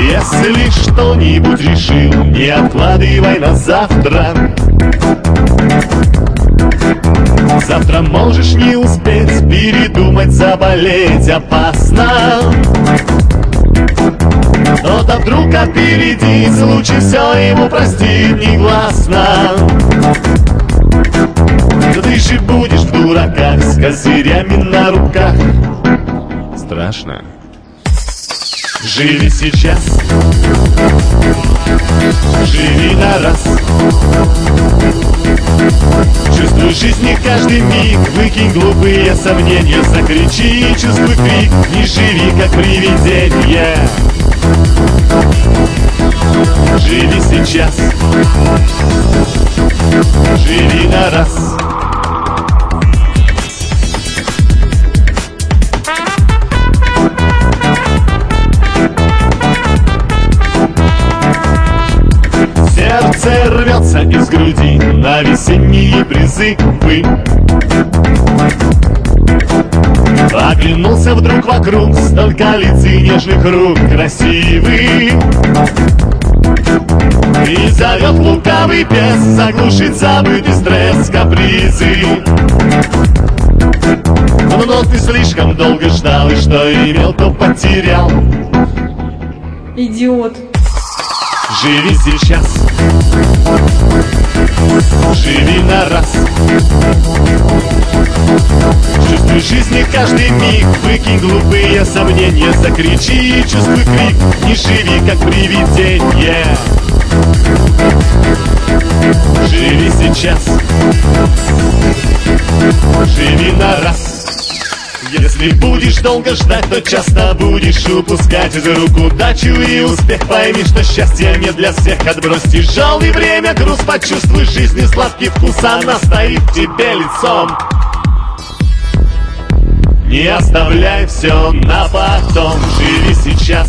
Если что-нибудь решил, не откладывай на завтра. Завтра можешь не успеть, передумать, заболеть опасно. Кто-то вдруг опередит, лучше все ему простит негласно. Но ты же будешь в дураках с козырями на руках. Страшно. Живи сейчас, живи на раз. Чувствуй жизни каждый миг, выкинь глупые сомнения, закричи, чувствуй крик, не живи как привидение. Живи сейчас, живи на раз. Сердце рвется из груди на весенние призывы. Оглянулся вдруг вокруг, столько лиц и нежных рук красивых. И зовет лукавый бес заглушить забытый стресс, капризы. Но ты слишком долго ждал, и что имел, то потерял. Идиот. Живи сейчас, живи на раз. Чувствуй жизни каждый миг, выкинь глупые сомнения, закричи, чувствуй крик, не живи как привидение. Живи сейчас, живи на раз. Если будешь долго ждать, то часто будешь упускать из рук удачу и успех. Пойми, что счастье не для всех. Отбрось тяжелый время, груз, почувствуй жизни сладкий вкус. Она стоит тебе лицом. Не оставляй все на потом. Живи сейчас,